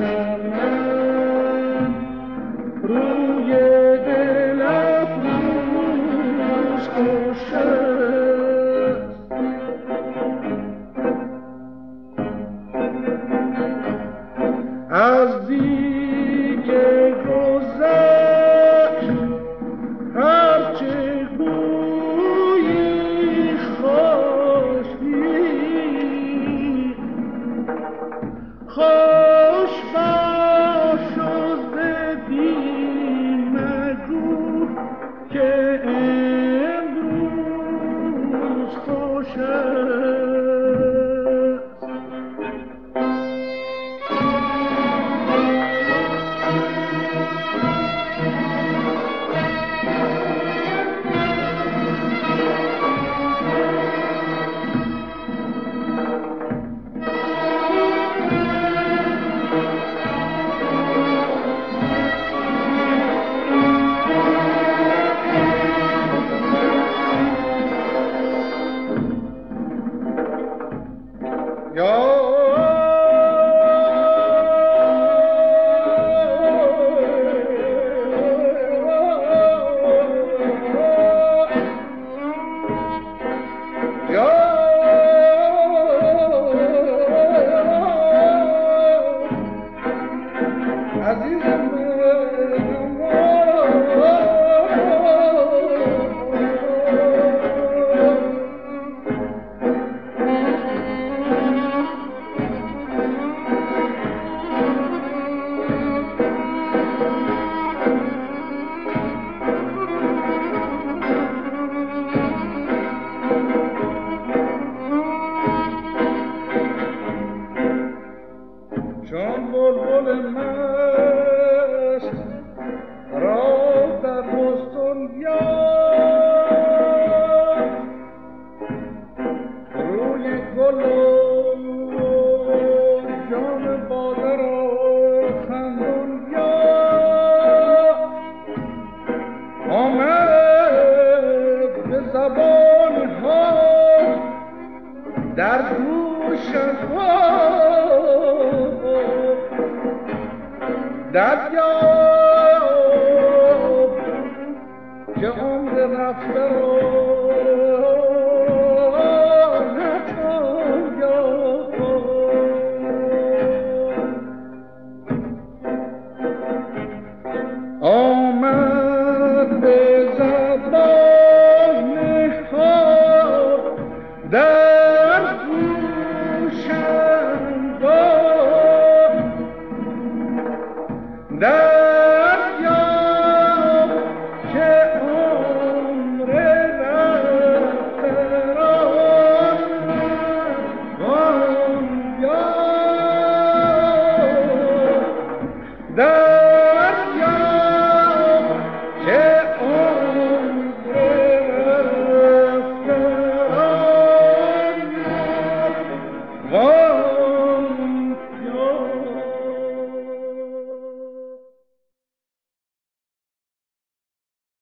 روی دل افروز خوش از دیگه گذشت هرچه گویی خوشی خوش باش و زدی مگو که امروز خوش چون بلبل مست را در بستان یافت روی گل و جان باده را خندان یافت آمد به زبان حال در گوشم دریاب که عمر رفته را نتوان یافت آمد به زبان حال در گوشم گفت دریاب که عمر رفته را نتوان یافت